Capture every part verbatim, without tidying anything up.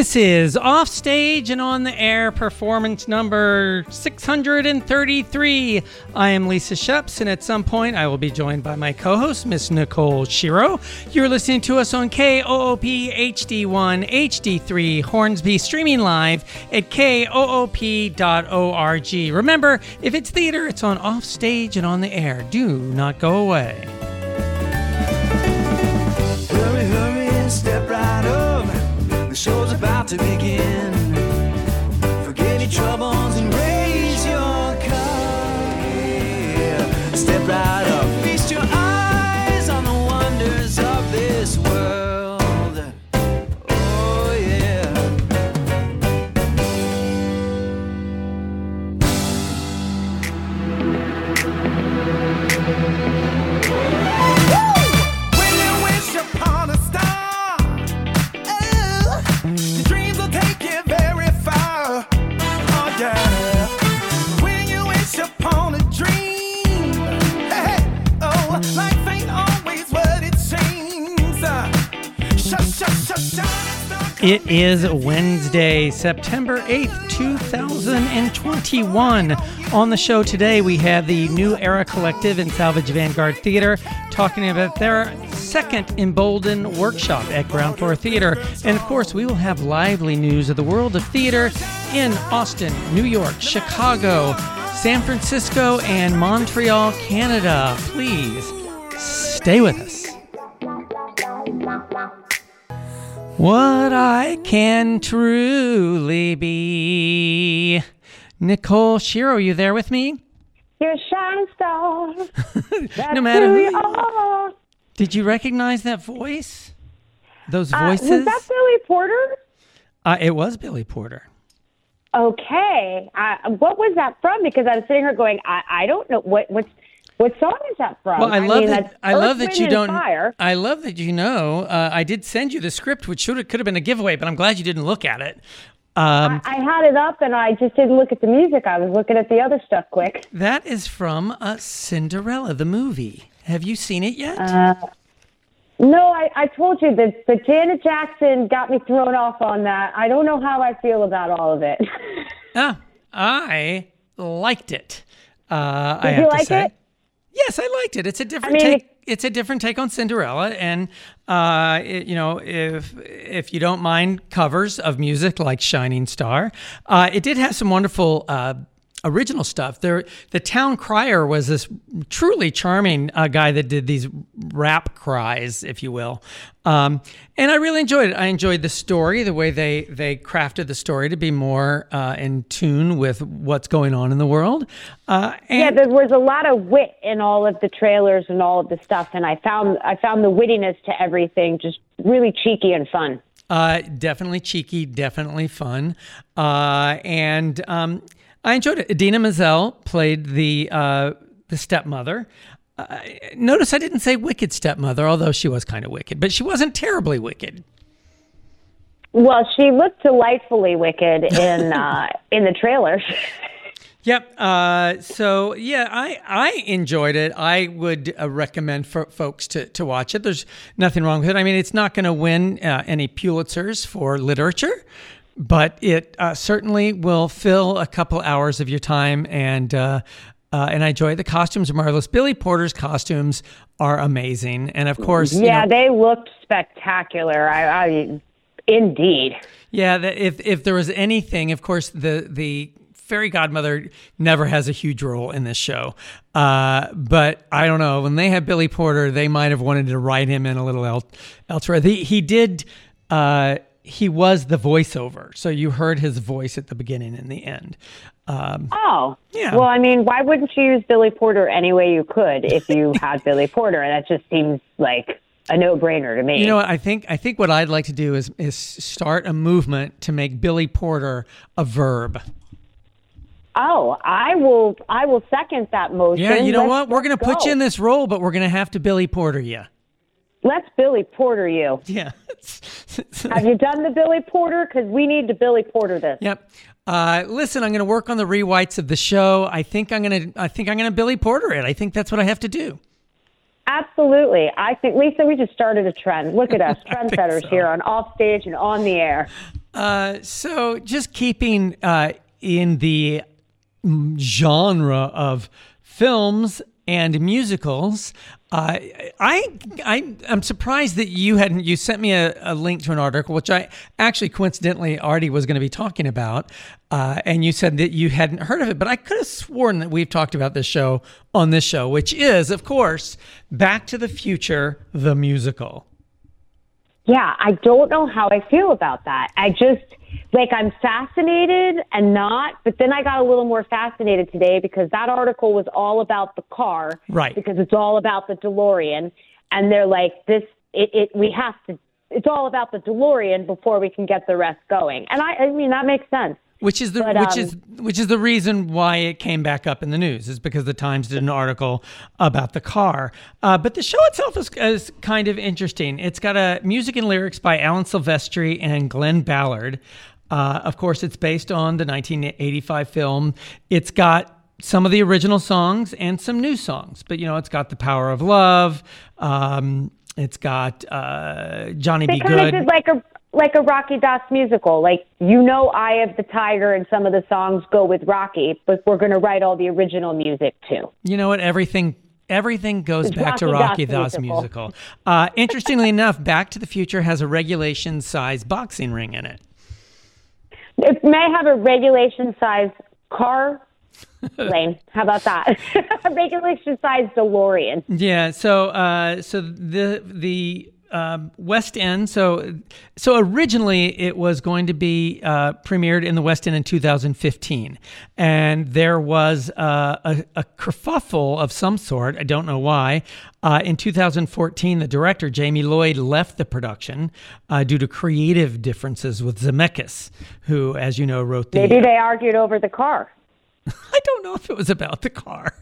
This is Offstage and On the Air performance number six hundred thirty-three. I am Lisa Sheps, and at some point I will be joined by my co-host, Miss Nicole Shiro. You're listening to us on K O O P H D one, H D three, Hornsby, streaming live at K O O P dot org. Remember, if it's theater, it's on Offstage and On the Air. Do not go away. Hurry, hurry, and step right up. The show's about to begin. Forget your troubles and raise your cup. Yeah. Step right up. Feast your eyes on the wonders of this world. Oh, yeah. Woo! When you wish upon a star, your dreams will take you very far. Oh yeah. When you wish upon a dream, hey, hey, oh, life ain't always what it seems. Uh, shush, shush, shush, shush. It is Wednesday, September eighth, two thousand twenty-one. On the show today, we have the New Era Collective and Salvage Vanguard Theater talking about their second Embolden workshop at Ground Floor Theater. And of course, we will have lively news of the world of theater in Austin, New York, Chicago, San Francisco, and Montreal, Canada. Please stay with us. What I can truly be. Nicole Shiro, you there with me? You're a shining star. That's No matter who who you you are. Did you recognize that voice? Those Uh, voices? was that Billy Porter? Uh, it was Billy Porter. Okay. Uh, what was that from? Because I was sitting here going, I, I don't know what what's what song is that from? Well, I love mean, that. that's I Earth, love that Wind, you and don't. Fire. I love that you know. Uh, I did send you the script, which should could have been a giveaway, but I'm glad you didn't look at it. Um, I, I had it up and I just didn't look at the music. I was looking at the other stuff quick. that is from uh, Cinderella, the movie. Have you seen it yet? Uh, no, I, I told you that, that Janet Jackson got me thrown off on that. I don't know how I feel about all of it. ah, I liked it. Uh, Did I have you to like say. it? Yes, I liked it. It's a different I mean, take. It's a different take on Cinderella, and uh, it, you know, if if you don't mind covers of music like Shining Star, uh, it did have some wonderful uh, original stuff. There, the town crier was this truly charming uh, guy that did these rap cries, if you will, um, and I really enjoyed it. I enjoyed the story, the way they they crafted the story to be more uh, in tune with what's going on in the world. Uh, and Yeah, there was a lot of wit in all of the trailers and all of the stuff, and I found I found the wittiness to everything just really cheeky and fun. Uh, definitely cheeky, definitely fun, uh, and um, I enjoyed it. Idina Menzel played the uh, the stepmother. Uh, notice I didn't say wicked stepmother, although she was kind of wicked, but she wasn't terribly wicked. Well, she looked delightfully wicked in uh, in the trailers. Yep. Uh, so yeah, I, I enjoyed it. I would uh, recommend for folks to, to watch it. There's nothing wrong with it. I mean, it's not going to win uh, any Pulitzers for literature, but it uh, certainly will fill a couple hours of your time. And uh, uh, and I enjoy it. The costumes are marvelous. Billy Porter's costumes are amazing, and of course, Yeah, you know, they looked spectacular. I, I indeed. yeah. The, if if there was anything, of course, the the fairy godmother never has a huge role in this show. Uh, but I don't know, when they had Billy Porter, they might have wanted to write him in a little el- elsewhere. The, he did, uh, he was the voiceover. So you heard his voice at the beginning and the end. Um, Oh. Yeah. Well, I mean, why wouldn't you use Billy Porter any way you could if you had Billy Porter? And that just seems like a no-brainer to me. you know what? I think, I think what I'd like to do is, is start a movement to make Billy Porter a verb. Oh, I will. I will second that motion. Yeah, you know Let's- what? We're going to let's put you go. in this role, but we're going to have to Billy Porter you. Let's Billy Porter you. Yeah. Have you done the Billy Porter? Because we need to Billy Porter this. Yep. Uh, listen, I'm going to work on the rewrites of the show. I think I'm going to. I think I'm going to Billy Porter it. I think that's what I have to do. Absolutely. I think, Lisa, we just started a trend. Look at us, I think trendsetters so. here on Offstage and On the Air. Uh, so just keeping uh, in the genre of films and musicals, uh, I I am surprised that you hadn't. You sent me a, a link to an article, which I actually coincidentally already was going to be talking about, uh, and you said that you hadn't heard of it. But I could have sworn that we've talked about this show on this show, which is, of course, Back to the Future, the musical. Yeah, I don't know how I feel about that. I just, like, I'm fascinated and not, but then I got a little more fascinated today because that article was all about the car. Right. Because it's all about the DeLorean. And they're like, this, it, it we have to, it's all about the DeLorean before we can get the rest going. And I, I mean, that makes sense. Which is the But, which um, is which is the reason why it came back up in the news, is because the Times did an article about the car. Uh, but the show itself is, is kind of interesting. It's got a music and lyrics by Alan Silvestri and Glenn Ballard. Uh, of course, it's based on the nineteen eighty-five film. It's got some of the original songs and some new songs. But, you know, it's got The Power of Love. Um, it's got uh, Johnny They B. kind of Good. did like a, like a Rocky Das musical. Like, you know, Eye of the Tiger and some of the songs go with Rocky, but we're going to write all the original music too. You know what? Everything everything goes It's back to Rocky Rocky Das Das musical. musical. Uh, interestingly enough, Back to the Future has a regulation-size boxing ring in it. It may have a regulation-sized car lane. How about that? A regulation-sized DeLorean. Yeah. So uh, so the the um, West End. So so originally it was going to be uh, premiered in the West End in two thousand fifteen, and there was uh, a, a kerfuffle of some sort. I don't know why. Uh, in two thousand fourteen, the director Jamie Lloyd left the production uh, due to creative differences with Zemeckis, who, as you know, wrote the. Maybe they argued over the car. I don't know if it was about the car.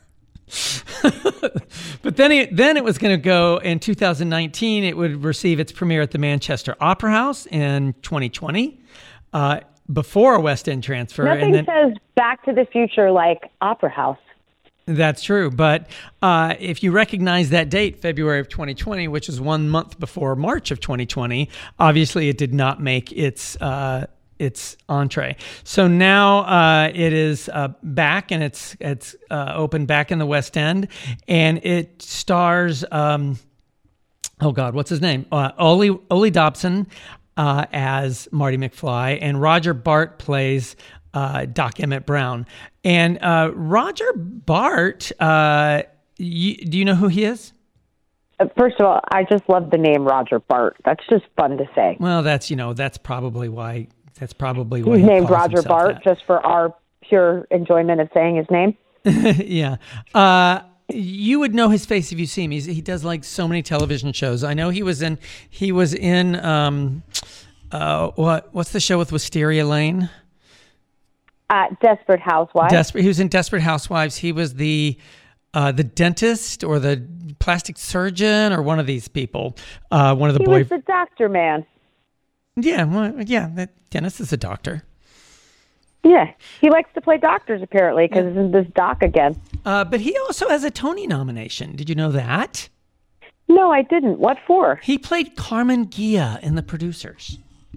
But then it, then it was going to go in two thousand nineteen. It would receive its premiere at the Manchester Opera House in twenty twenty, uh, before a West End transfer. Nothing and then, says Back to the Future like Opera House. That's true. But uh, if you recognize that date, February of twenty twenty, which is one month before March of twenty twenty, obviously it did not make its uh, its entree. So now uh, it is uh, back, and it's it's uh, open back in the West End, and it stars um, oh God, what's his name? Uh, Ollie Ollie Dobson uh, as Marty McFly, and Roger Bart plays uh, Doc Emmett Brown. And uh, Roger Bart, uh, you, do you know who he is? Uh, First of all, I just love the name Roger Bart. That's just fun to say. Well, that's you know that's probably why that's probably why He's he named calls Roger himself Bart that. just for our pure enjoyment of saying his name. Yeah. Uh, you would know his face if you see him. He's, he does like so many television shows. I know he was in, he was in, um, uh, what, what's the show with Wisteria Lane? Uh, Desperate Housewives. Desperate. He was in Desperate Housewives. He was the, uh, the dentist or the plastic surgeon or one of these people. Uh, one of the he boys. was the doctor man. Yeah. Well, yeah. That Dennis is a doctor. Yeah, he likes to play doctors apparently because it's in this doc again. Uh, but he also has a Tony nomination. Did you know that? No, I didn't. What for? He played Carmen Gia in The Producers.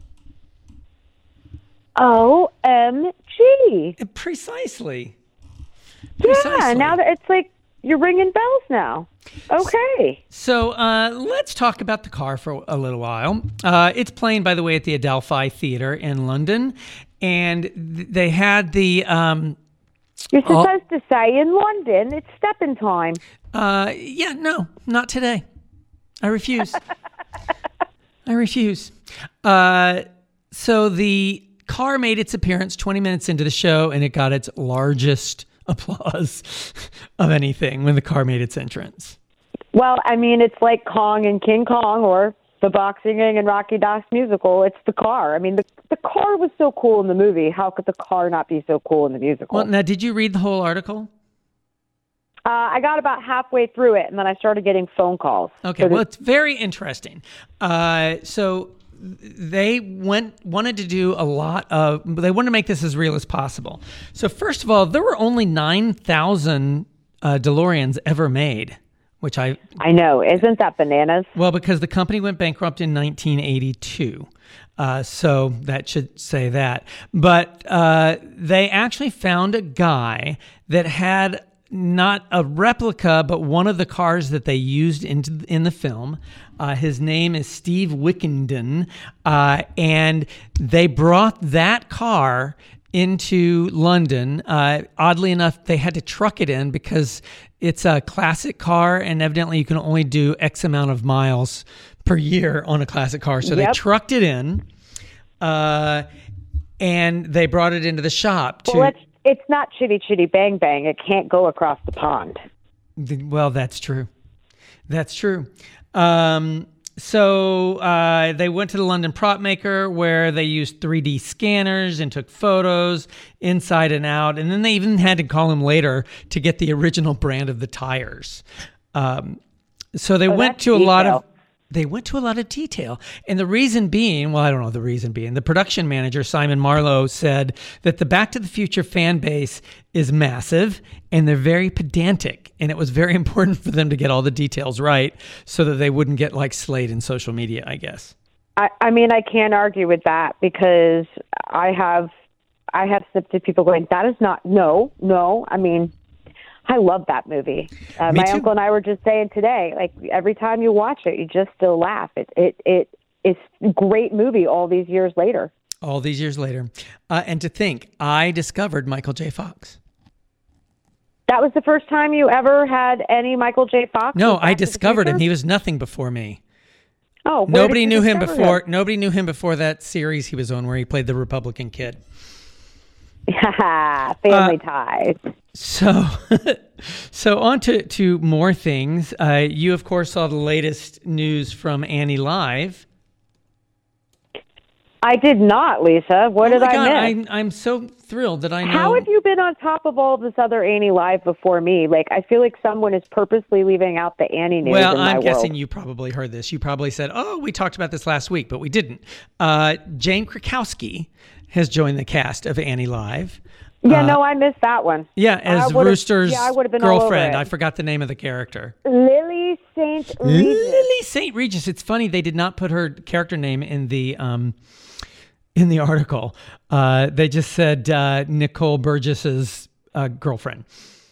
O M G. Precisely. Yeah, Precisely. now that it's like you're ringing bells now. Okay. So uh, let's talk about the car for a little while. Uh, it's playing, by the way, at the Adelphi Theatre in London. And th- they had the... Um, You're Oh. supposed to say in London, it's stepping time. uh, yeah, no, not today. I refuse. I refuse. Uh, so the car made its appearance twenty minutes into the show, and it got its largest applause of anything when the car made its entrance. Well, I mean, it's like Kong and King Kong or the boxing ring and Rocky Das musical. It's the car. I mean, the, the car was so cool in the movie. How could the car not be so cool in the musical? Well, now, did you read the whole article? Uh, I got about halfway through it, and then I started getting phone calls. Okay, So well, the- it's very interesting. Uh, so they went wanted to do a lot of. They wanted to make this as real as possible. So first of all, there were only nine thousand uh, DeLoreans ever made, which I I know. Isn't that bananas? well because the company went bankrupt in nineteen eighty-two. Uh, so that should say that. But uh, they actually found a guy that had not a replica, but one of the cars that they used in, in the film. Uh, his name is Steve Wickenden. Uh, and they brought that car into London. Uh, oddly enough, they had to truck it in because it's a classic car, and evidently you can only do X amount of miles per year on a classic car. So yep. they trucked it in, uh, and they brought it into the shop. To, well, it's, it's not Chitty Chitty Bang Bang. It can't go across the pond. Well, that's true. That's true. Um, So uh, they went to the London prop maker where they used three D scanners and took photos inside and out. And then they even had to call him later to get the original brand of the tires. Um, so they oh, went to a detail. lot of they went to a lot of detail. And the reason being, well, I don't know the reason being. The production manager, Simon Marlowe, said that the Back to the Future fan base is massive and they're very pedantic. And it was very important for them to get all the details right so that they wouldn't get like slayed in social media, I guess. I, I mean, I can't argue with that because I have, I have snipped at people going, that is not, no, no. I mean, I love that movie. Uh, my too. uncle and I were just saying today, like every time you watch it, you just still laugh. It, it, it, it's a great movie all these years later. All these years later. Uh, and to think, I discovered Michael J. Fox. That was the first time you ever had any Michael J. Fox? No, I discovered him. He was nothing before me. Oh, nobody knew him before. Him? Nobody knew him before that series he was on where he played the Republican kid. Family uh, ties. So, so on to, to more things. Uh, you, of course, saw the latest news from Annie Live. I did not, Lisa. What oh did I God, miss? I, I'm so thrilled that I know. How have you been on top of all this other Annie Live before me? Like, I feel like someone is purposely leaving out the Annie news well, in my I'm guessing world. You probably heard this. You probably said, oh, we talked about this last week, but we didn't. Uh, Jane Krakowski has joined the cast of Annie Live. Yeah, uh, no, I missed that one. Yeah, as Rooster's yeah, I been girlfriend. I forgot the name of the character. Lily Saint Regis. Lily Saint Regis. It's funny they did not put her character name in the um, in the article. Uh, they just said uh, Nicole Burgess's uh, girlfriend.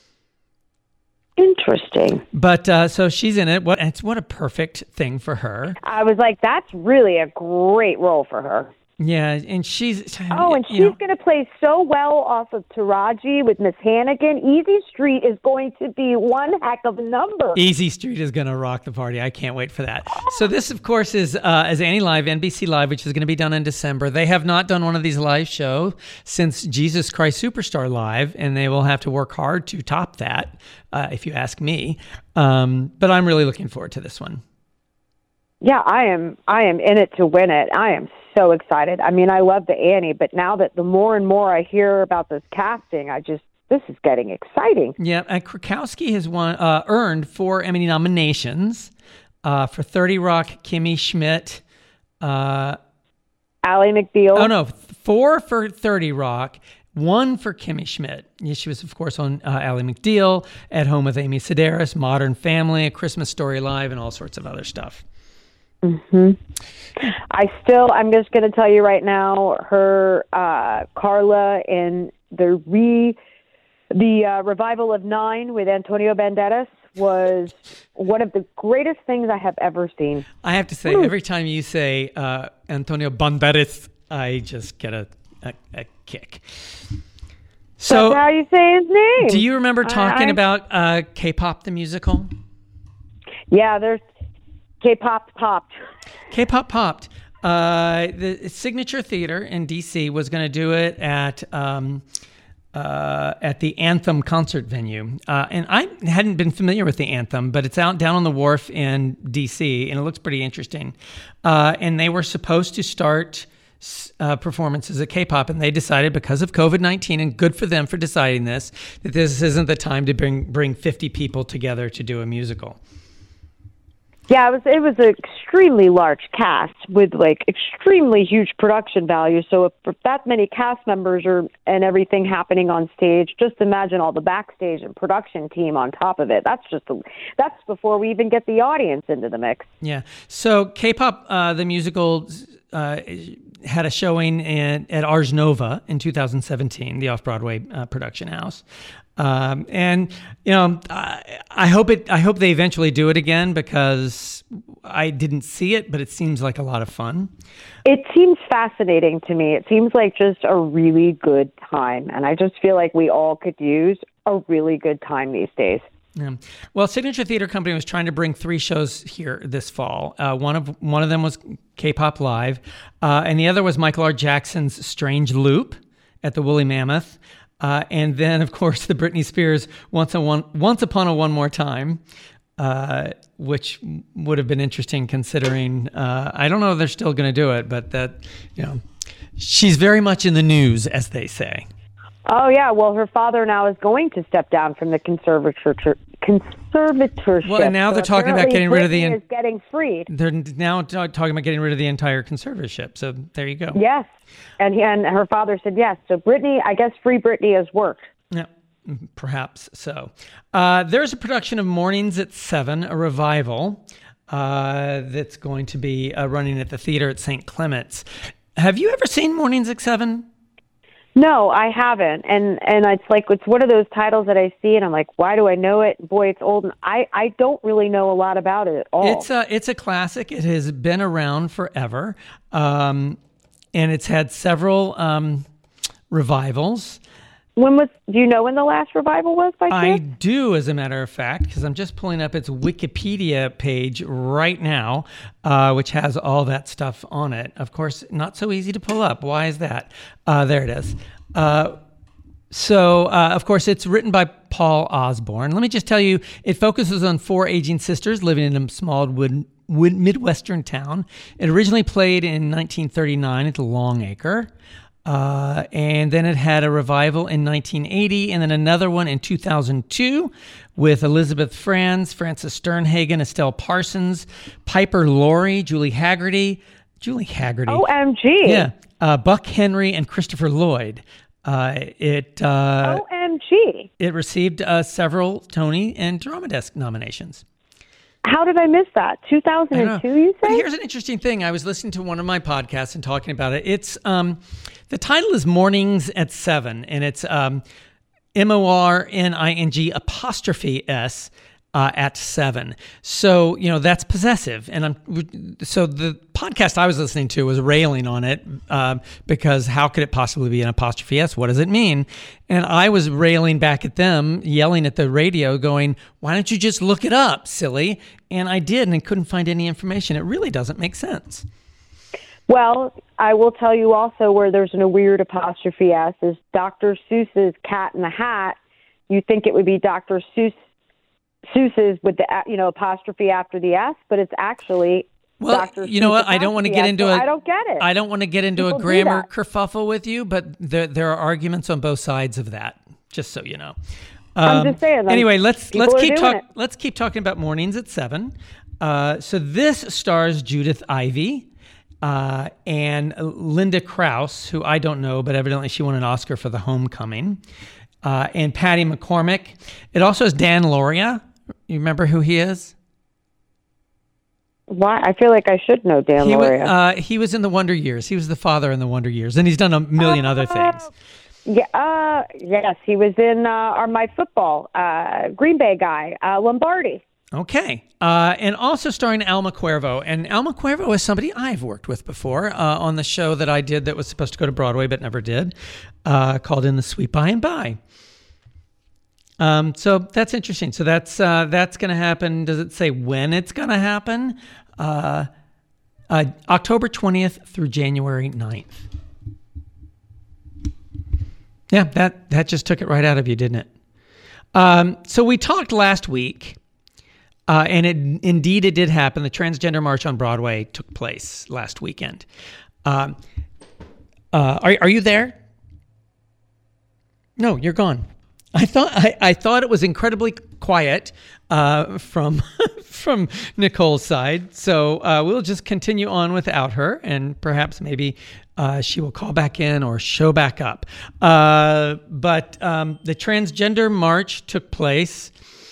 Interesting. But uh, so she's in it. What? It's what a perfect thing for her. I was like, that's really a great role for her. Yeah, and she's... Oh, and she's going to play so well off of Taraji with Miss Hannigan. Easy Street is going to be one heck of a number. Easy Street is going to rock the party. I can't wait for that. So this, of course, is uh, as Annie Live, N B C Live, which is going to be done in December. They have not done one of these live shows since Jesus Christ Superstar Live, and they will have to work hard to top that, uh, if you ask me. Um, but I'm really looking forward to this one. Yeah, I am. I am in it to win it. I am so excited. I mean, I love the Annie, but now that the more and more I hear about this casting, I just this is getting exciting. Yeah, and Krakowski has won, uh, earned four Emmy nominations uh, for thirty Rock, Kimmy Schmidt, uh, Ally McBeal. Oh no, four for thirty Rock. One for Kimmy Schmidt. Yeah, she was, of course, on uh, Ally McBeal, At Home with Amy Sedaris, Modern Family, A Christmas Story Live, and all sorts of other stuff. Mm-hmm. I still, I'm just going to tell you right now, her, uh, Carla in the re, the uh, revival of Nine with Antonio Banderas was one of the greatest things I have ever seen. I have to say, Ooh. every time you say uh, Antonio Banderas, I just get a, a, a kick. So, That's how you say his name. Do you remember talking I, about uh, K-pop the musical? Yeah, there's K-pop popped. K-pop popped. Uh, the Signature Theater in D C was going to do it at um, uh, at the Anthem concert venue, uh, and I hadn't been familiar with the Anthem, but it's out down on the wharf in D C, and it looks pretty interesting. Uh, and they were supposed to start uh, performances at K-pop, and they decided because of COVID nineteen, and good for them for deciding this, that this isn't the time to bring bring fifty people together to do a musical. Yeah, it was it was an extremely large cast with like extremely huge production value. So if, if that many cast members are and everything happening on stage, just imagine all the backstage and production team on top of it. That's just a, that's before we even get the audience into the mix. Yeah. So K-pop, uh, the musical, uh, had a showing in, at Ars Nova in two thousand seventeen, the off-Broadway uh, production house. Um, and you know, I, I hope it. I hope they eventually do it again because I didn't see it, but it seems like a lot of fun. It seems fascinating to me. It seems like just a really good time, and I just feel like we all could use a really good time these days. Yeah. Well, Signature Theater Company was trying to bring three shows here this fall. Uh, one of one of them was K-Pop Live, uh, and the other was Michael R. Jackson's Strange Loop at the Woolly Mammoth. Uh, and then, of course, the Britney Spears Once, a one, Once Upon a One More Time, uh, which would have been interesting considering, uh, I don't know if they're still going to do it, but that, you know, she's very much in the news, as they say. Oh, yeah. Well, her father now is going to step down from the conservator, conservatorship. Well, and now so they're talking about getting rid of the... Britney is getting freed. They're now t- talking about getting rid of the entire conservatorship. So there you go. Yes. And, he, and her father said yes. So Britney, I guess Free Britney has worked. Yeah, perhaps so. Uh, there's a production of Mornings at seven, a revival uh, that's going to be uh, running at the theater at Saint Clement's. Have you ever seen Mornings at seven? No, I haven't. And and it's like, it's one of those titles that I see and I'm like, why do I know it? Boy, it's old. And I, I don't really know a lot about it at all. It's a, it's a classic. It has been around forever. Um, and it's had several um, revivals. When was, do you know when the last revival was by I chance? do, as a matter of fact, because I'm just pulling up its Wikipedia page right now, uh, which has all that stuff on it. Of course, not so easy to pull up. Why is that? Uh, there it is. Uh, so, uh, of course, it's written by Paul Osborne. Let me just tell you, it focuses on four aging sisters living in a small wood, wood Midwestern town. It originally played in nineteen thirty-nine at the Longacre. Uh, and then it had a revival in nineteen eighty, and then another one in two thousand two with Elizabeth Franz, Frances Sternhagen, Estelle Parsons, Piper Laurie, Julie Haggerty, Julie Haggerty. O M G. Yeah, uh, Buck Henry and Christopher Lloyd. Uh, it uh, O M G. It received uh, several Tony and Drama Desk nominations. How did I miss that? two thousand two, you But say? here's an interesting thing. I was listening to one of my podcasts and talking about it. It's um, the title is Mornings at Seven, and it's um, M O R N I N G apostrophe S uh, at seven. So, you know, that's possessive. And I'm so the podcast I was listening to was railing on it uh, because how could it possibly be an apostrophe S? What does it mean? And I was railing back at them, yelling at the radio, going, why don't you just look it up, silly? And I did, and I couldn't find any information. It really doesn't make sense. Well, I will tell you also where there's a weird apostrophe S is Doctor Seuss's Cat in the Hat. You think it would be Doctor Seuss, Seuss's with the, you know, apostrophe after the S, but it's actually Well, Doctor you know what? I don't want to get into a. a. I don't get it. I don't want to get into People a do grammar that. kerfuffle with you, but there there are arguments on both sides of that. Just so you know. I'm Um, just saying. like, Anyway, let's people let's are keep doing talk, it. Let's keep talking about Mornings at Seven. Uh, so this stars Judith Ivey uh, and Linda Krause, who I don't know, but evidently she won an Oscar for The Homecoming, uh, and Patty McCormick. It also has Dan Lauria. You remember who he is? Why? I feel like I should know Dan He was, Lauria. uh, he was in the Wonder Years. He was the father in the Wonder Years, and he's done a million other things. Yeah, uh, yes, he was in uh, our My Football, uh, Green Bay guy, uh, Lombardi. Okay. Uh, and also starring Alma Cuervo. And Alma Cuervo is somebody I've worked with before uh, on the show that I did that was supposed to go to Broadway but never did, uh, called In the Sweet By and By. Um, so that's interesting. So that's uh, that's going to happen. Does it say when it's going to happen? Uh, uh, October twentieth through January ninth. Yeah, that, that just took it right out of you, didn't it? Um, so we talked last week, uh, and it, indeed it did happen. The Transgender March on Broadway took place last weekend. Um, uh, are, are you there? No, you're gone. I thought I, I thought it was incredibly quiet uh, from from Nicole's side, so uh, we'll just continue on without her, and perhaps maybe uh, she will call back in or show back up. Uh, but um, the Transgender March took place,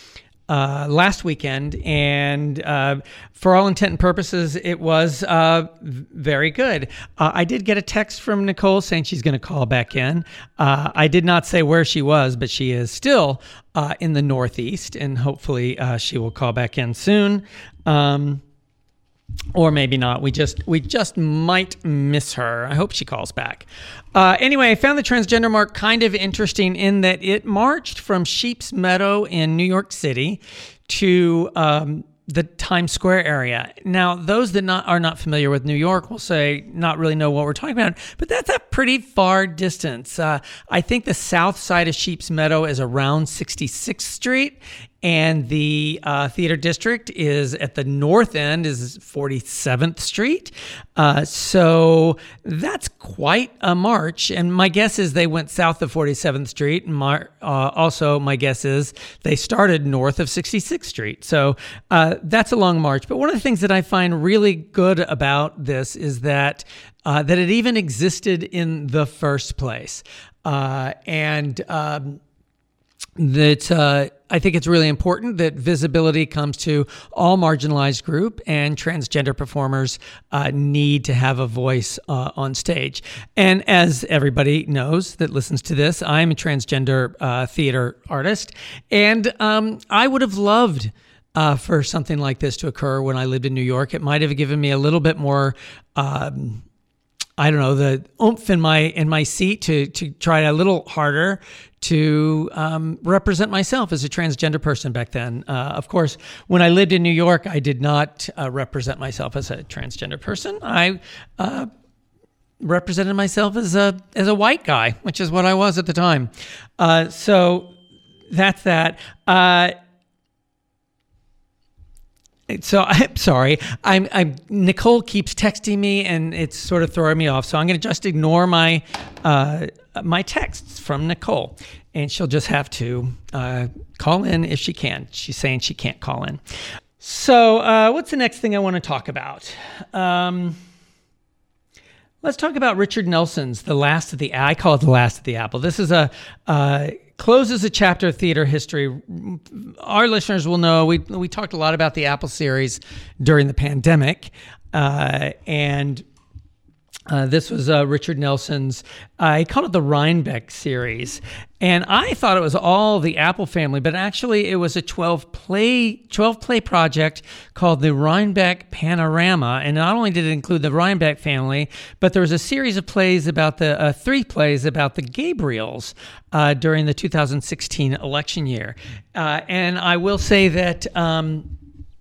uh, last weekend, and uh, for all intent and purposes, it was uh, very good. Uh, I did get a text from Nicole saying she's going to call back in. Uh, I did not say where she was, but she is still uh, in the Northeast, and hopefully uh, she will call back in soon. Um, Or maybe not. We just we just might miss her. I hope she calls back. Uh, anyway, I found the transgender mark kind of interesting in that it marched from Sheep's Meadow in New York City to um, the Times Square area. Now, those that not, are not familiar with New York will say not really know what we're talking about, but that's a pretty far distance. Uh, I think the south side of Sheep's Meadow is around sixty-sixth Street, and the uh, theater district is at the north end is forty-seventh Street. Uh, so that's quite a march. And my guess is they went south of forty-seventh Street. And my, uh, also, my guess is they started north of sixty-sixth Street. So uh, that's a long march. But one of the things that I find really good about this is that uh, that it even existed in the first place. Uh, and um, that uh, I think it's really important that visibility comes to all marginalized group, and transgender performers uh, need to have a voice uh, on stage. And as everybody knows that listens to this, I'm a transgender uh, theater artist, and um, I would have loved uh, for something like this to occur when I lived in New York. It might have given me a little bit more um, I don't know, the oomph in my in my seat to to try a little harder to um, represent myself as a transgender person back then. Uh, of course, when I lived in New York, I did not uh, represent myself as a transgender person. I uh, represented myself as a as a white guy, which is what I was at the time. Uh, so that's that. Uh, So I'm sorry. I'm, I'm Nicole keeps texting me, and it's sort of throwing me off. So I'm going to just ignore my uh, my texts from Nicole, and she'll just have to uh, call in if she can. She's saying she can't call in. So uh, what's the next thing I want to talk about? Um, let's talk about Richard Nelson's "The Last of the." I call it "The Last of the Apple." This is a. Uh, closes a chapter of theater history. Our listeners will know we we talked a lot about the Apple series during the pandemic, uh, and uh, this was uh, Richard Nelson's. Uh, he called it the Rhinebeck series, and I thought it was all the Apple family, but actually it was a twelve play twelve play project called the Rhinebeck Panorama. And not only did it include the Rhinebeck family, but there was a series of plays about the uh, three plays about the Gabriels uh, during the two thousand sixteen election year. Uh, and I will say that um,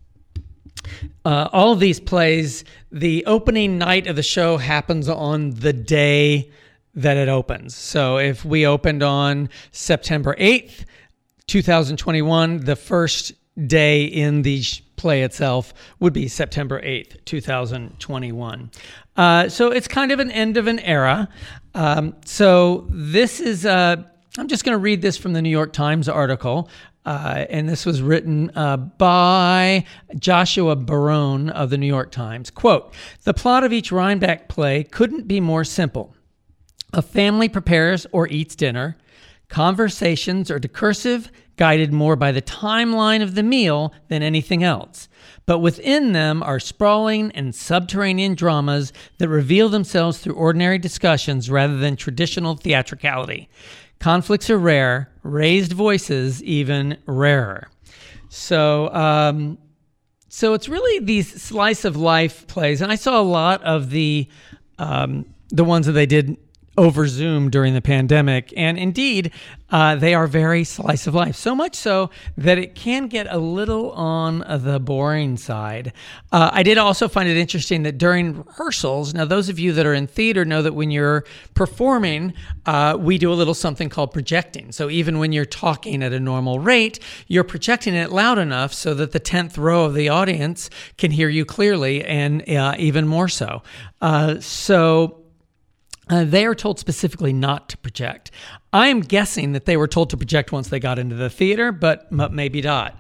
uh, all of these plays, the opening night of the show happens on the day that it opens. So if we opened on September eighth, two thousand twenty-one, the first day in the play itself would be September eighth, two thousand twenty-one. Uh, so it's kind of an end of an era. Um, so this is, uh, I'm just going to read this from the New York Times article. Uh, and this was written uh, by Joshua Barone of the New York Times. Quote, "The plot of each Rhinebeck play couldn't be more simple. A family prepares or eats dinner. Conversations are discursive, guided more by the timeline of the meal than anything else. But within them are sprawling and subterranean dramas that reveal themselves through ordinary discussions rather than traditional theatricality. Conflicts are rare, raised voices even rarer." So, um, so it's really these slice of life plays, and I saw a lot of the um, the ones that they did over Zoom during the pandemic, and indeed, uh, they are very slice of life. So much so that it can get a little on the boring side. Uh, I did also find it interesting that during rehearsals, now those of you that are in theater know that when you're performing, uh, we do a little something called projecting. So even when you're talking at a normal rate, you're projecting it loud enough so that the tenth row of the audience can hear you clearly, and uh, even more so. Uh, so Uh, they are told specifically not to project. I am guessing that they were told to project once they got into the theater, but m- maybe not.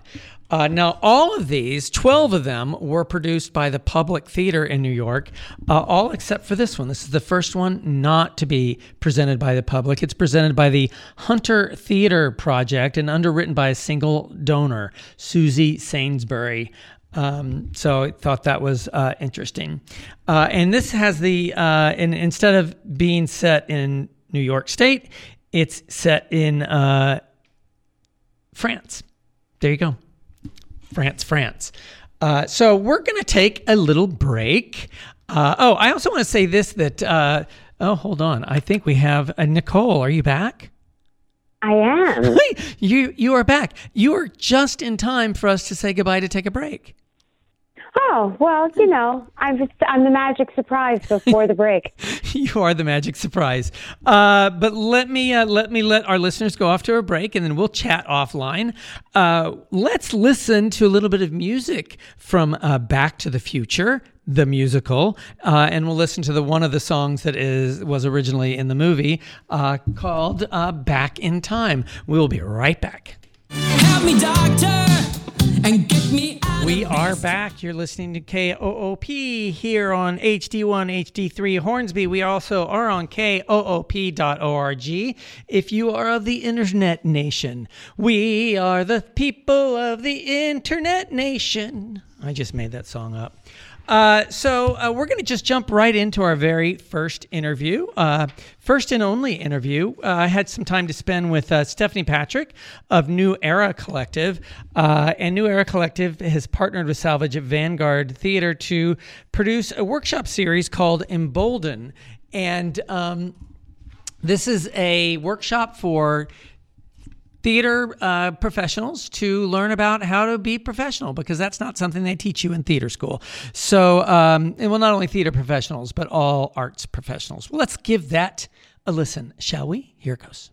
Uh, now, all of these, twelve of them, were produced by the Public Theater in New York, uh, all except for this one. This is the first one not to be presented by the public. It's presented by the Hunter Theater Project and underwritten by a single donor, Susie Sainsbury. Um, so I thought that was uh, interesting. Uh, and this has the, uh, and instead of being set in New York State, it's set in uh, France. There you go. France, France. Uh, so we're going to take a little break. Uh, oh, I also want to say this, that, uh, oh, hold on. I think we have uh, Nicole. Are you back? I am. you you are back. You are just in time for us to say goodbye to take a break. Oh, well, you know, I'm just, I'm the magic surprise before the break. You are the magic surprise. Uh, but let me uh, let me let our listeners go off to a break, and then we'll chat offline. Uh, let's listen to a little bit of music from uh, Back to the Future, the musical, uh, and we'll listen to the one of the songs that is was originally in the movie uh, called uh, Back in Time. We'll be right back. Help me, doctor, and get me out. We are back. You're listening to K O O P here on H D one, H D three Hornsby. We also are on K O O P dot org. If you are of the Internet Nation, we are the people of the Internet Nation. I just made that song up. Uh, so uh, we're going to just jump right into our very first interview, uh, first and only interview. Uh, I had some time to spend with uh, Stephanie Patrick of New Era Collective, uh, and New Era Collective has partnered with Salvage Vanguard Theater to produce a workshop series called Embolden, and um, this is a workshop for theater uh, professionals to learn about how to be professional, because that's not something they teach you in theater school. So, um, and well, not only theater professionals, but all arts professionals. Well, let's give that a listen, shall we? Here it goes.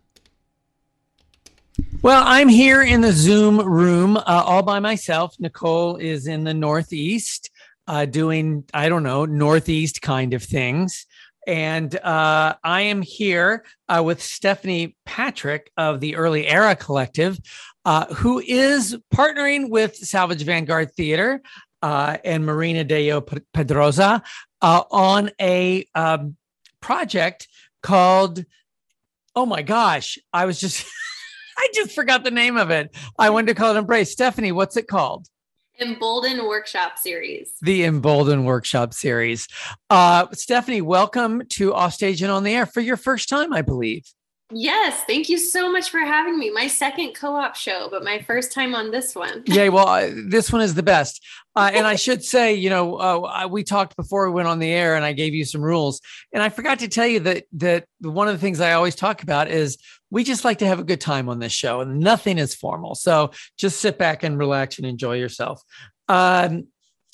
Well, I'm here in the Zoom room uh, all by myself. Nicole is in the Northeast uh, doing, I don't know, Northeast kind of things. And uh, I am here uh, with Stephanie Patrick of the Early Era Collective, uh, who is partnering with Salvage Vanguard Theater uh, and Marina Deo Pedroza uh, on a um, project called, oh my gosh, I was just, I just forgot the name of it. I wanted to call it Embrace. Stephanie, what's it called? Embolden Workshop Series. The Embolden Workshop Series. Uh, Stephanie, welcome to Offstage and On the Air for your first time, I believe. Yes, thank you so much for having me. My second co-op show, but my first time on this one. Yeah, well, uh, this one is the best. Uh, and I should say, you know, uh, we talked before we went on the air and I gave you some rules. And I forgot to tell you that that one of the things I always talk about is we just like to have a good time on this show, and nothing is formal. So just sit back and relax and enjoy yourself. Um,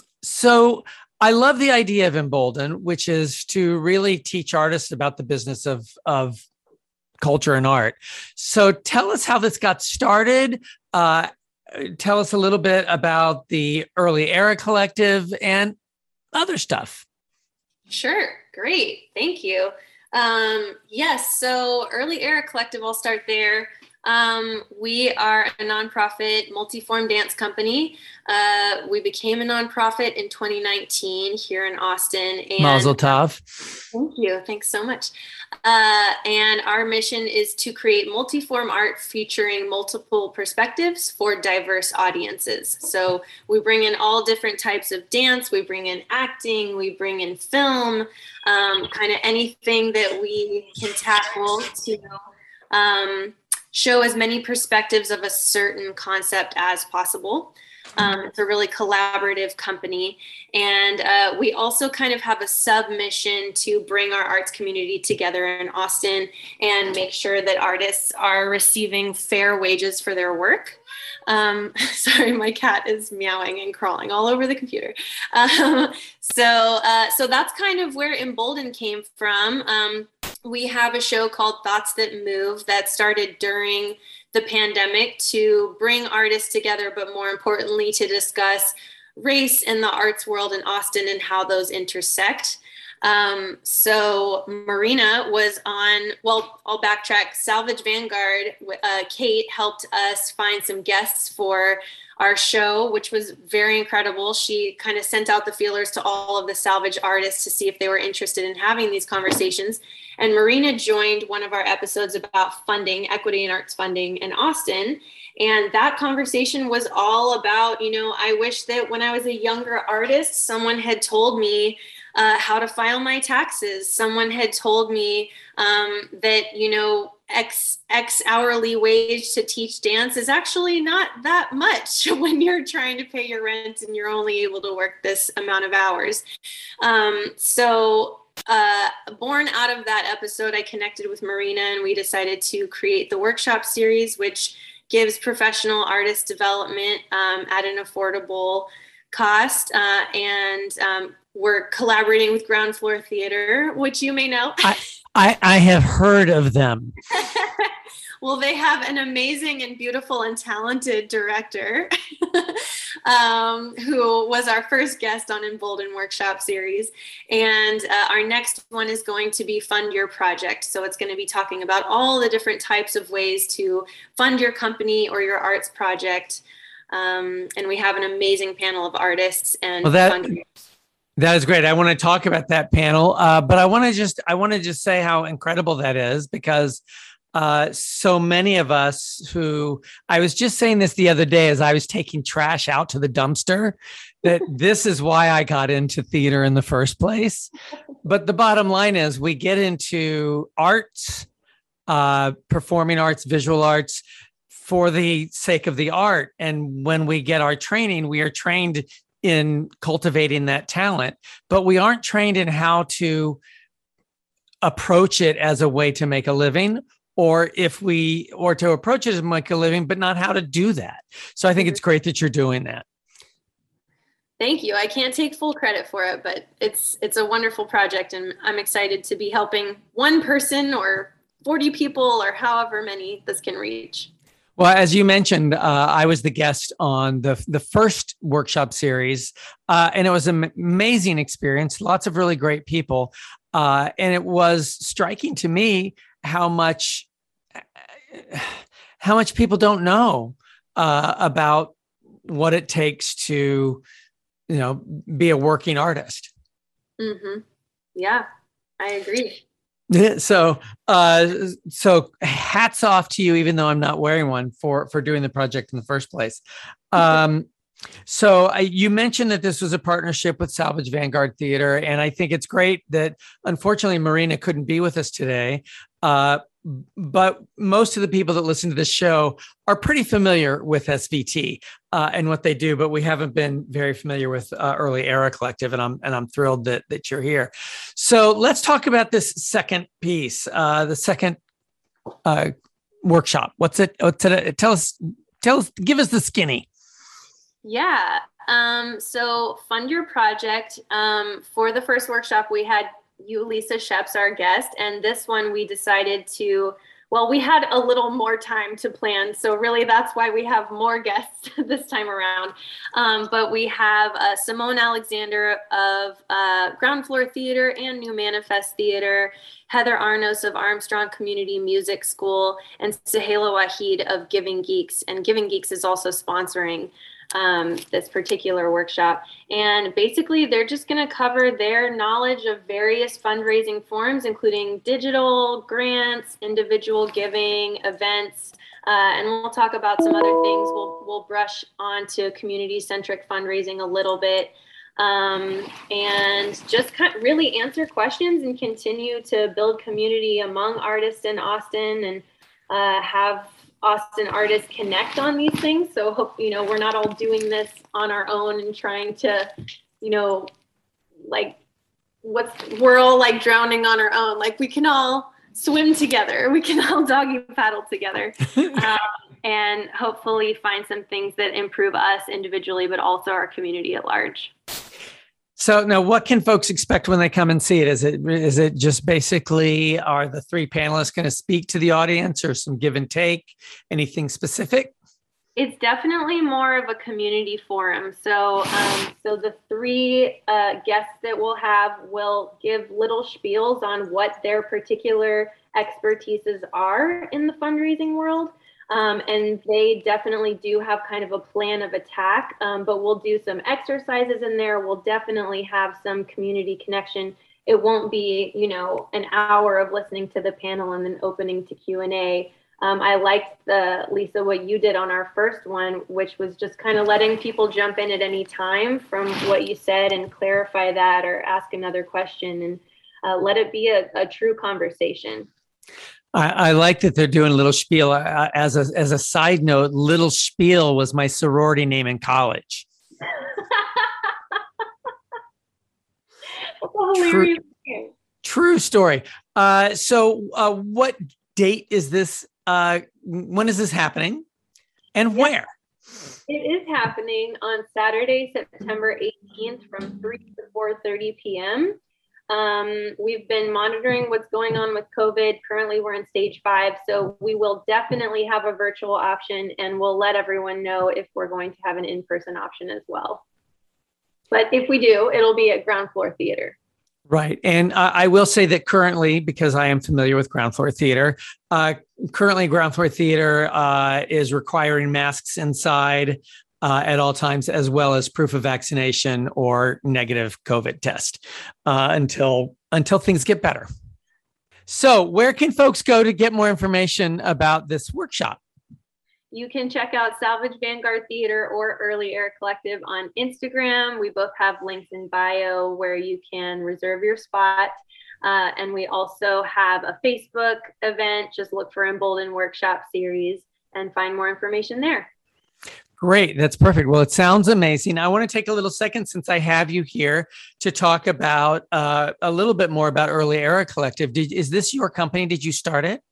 so I love the idea of Embolden, which is to really teach artists about the business of, of culture and art. So tell us how this got started. Uh, tell us a little bit about the Early Era Collective and other stuff. Sure. Great. Thank you. Um, yes. So Early Era Collective, I'll start there. Um, we are a nonprofit multi-form dance company. Uh, we became a nonprofit in twenty nineteen here in Austin. And Mazel tov. Thank you. Thanks so much. Uh, and our mission is to create multi-form art featuring multiple perspectives for diverse audiences. So we bring in all different types of dance. We bring in acting. We bring in film, um, kind of anything that we can tackle to um, show as many perspectives of a certain concept as possible. Um, it's a really collaborative company. And uh, we also kind of have a submission to bring our arts community together in Austin and make sure that artists are receiving fair wages for their work. Um, sorry, my cat is meowing and crawling all over the computer. Um, so, uh, so that's kind of where Embolden came from. Um, we have a show called Thoughts That Move that started during the pandemic to bring artists together, but more importantly, to discuss race in the arts world in Austin and how those intersect. Um, so Marina was on, well, I'll backtrack. Salvage Vanguard, uh, Kate helped us find some guests for our show, which was very incredible. She kind of sent out the feelers to all of the salvage artists to see if they were interested in having these conversations. And Marina joined one of our episodes about funding, equity and arts funding in Austin. And that conversation was all about, you know, I wish that when I was a younger artist, someone had told me uh, how to file my taxes. Someone had told me um, that, you know, X, X hourly wage to teach dance is actually not that much when you're trying to pay your rent and you're only able to work this amount of hours. Um, so uh, born out of that episode, I connected with Marina and we decided to create the workshop series, which gives professional artist development um, at an affordable cost. Uh, and um, we're collaborating with Ground Floor Theater, which you may know. I, I, I have heard of them. Well, they have an amazing and beautiful and talented director um, who was our first guest on Embolden Workshop Series. And uh, our next one is going to be Fund Your Project. So it's going to be talking about all the different types of ways to fund your company or your arts project. Um, and we have an amazing panel of artists and well, that, funders. That is great. I want to talk about that panel, uh, but I want to just I want to just say how incredible that is, because uh, so many of us who I was just saying this the other day as I was taking trash out to the dumpster, that this is why I got into theater in the first place. But the bottom line is we get into arts, uh, performing arts, visual arts for the sake of the art. And when we get our training, we are trained in cultivating that talent, but we aren't trained in how to approach it as a way to make a living, or if we, or to approach it as make a living, but not how to do that. So I think it's great that you're doing that. Thank you. I can't take full credit for it, but it's, it's a wonderful project and I'm excited to be helping one person or forty people or however many this can reach. Well, as you mentioned, uh, I was the guest on the the first workshop series, uh, and it was an amazing experience. Lots of really great people, uh, and it was striking to me how much how much people don't know uh, about what it takes to, you know, be a working artist. Mm-hmm. Yeah, I agree. So, uh, so hats off to you, even though I'm not wearing one, for, for doing the project in the first place. Um, so I, you mentioned that this was a partnership with Salvage Vanguard Theater, and I think it's great that unfortunately Marina couldn't be with us today. Uh, but most of the people that listen to this show are pretty familiar with S V T uh, and what they do, but we haven't been very familiar with uh, Early Era Collective, and I'm and I'm thrilled that that you're here. So let's talk about this second piece, uh, the second uh, workshop. What's it? What's it? Tell us, tell us, give us the skinny. Yeah. Um, so Fund Your Project. Um, for the first workshop, we had you, Lisa Sheps, our guest. And this one we decided to, well, we had a little more time to plan. So really that's why we have more guests this time around. Um, but we have uh, Simone Alexander of uh, Ground Floor Theater and New Manifest Theater, Heather Arnos of Armstrong Community Music School, and Sahela Wahid of Giving Geeks. And Giving Geeks is also sponsoring um, this particular workshop. And basically they're just going to cover their knowledge of various fundraising forms, including digital, grants, individual giving, events, uh, and we'll talk about some other things. We'll, we'll brush on to community-centric fundraising a little bit, um, and just kind of really answer questions and continue to build community among artists in Austin, and uh, have Austin artists connect on these things. So hope, you know, we're not all doing this on our own and trying to, you know, like what's, we're all like drowning on our own. Like we can all swim together. We can all doggy paddle together, um, and hopefully find some things that improve us individually, but also our community at large. So now what can folks expect when they come and see it? Is it is it just basically, are the three panelists going to speak to the audience, or some give and take, anything specific? It's definitely more of a community forum. So, um, so the three uh, guests that we'll have will give little spiels on what their particular expertises are in the fundraising world. Um, and they definitely do have kind of a plan of attack, um, but we'll do some exercises in there. We'll definitely have some community connection. It won't be, you know, an hour of listening to the panel and then opening to Q and A. Um, I liked the, Lisa, what you did on our first one, which was just kind of letting people jump in at any time from what you said and clarify that or ask another question and uh, let it be a, a true conversation. I, I like that they're doing a little spiel. Uh, as a as a side note, Little Spiel was my sorority name in college. True, true story. Uh, so, uh, what date is this? Uh, when is this happening, and where? It is happening on Saturday, September eighteenth, from three to four thirty p.m. Um, we've been monitoring what's going on with COVID. Currently, we're in stage five, so we will definitely have a virtual option, and we'll let everyone know if we're going to have an in-person option as well. But if we do, it'll be at Ground Floor Theater. Right. And uh, I will say that currently, because I am familiar with Ground Floor Theater, uh, currently Ground Floor Theater uh, is requiring masks inside uh, at all times, as well as proof of vaccination or negative COVID test uh, until until things get better. So where can folks go to get more information about this workshop? You can check out Salvage Vanguard Theater or Early Air Collective on Instagram. We both have links in bio where you can reserve your spot. Uh, and we also have a Facebook event. Just look for Embolden Workshop Series and find more information there. Great. That's perfect. Well, it sounds amazing. I want to take a little second, since I have you here, to talk about uh, a little bit more about Early Era Collective. Did, is this your company? Did you start it?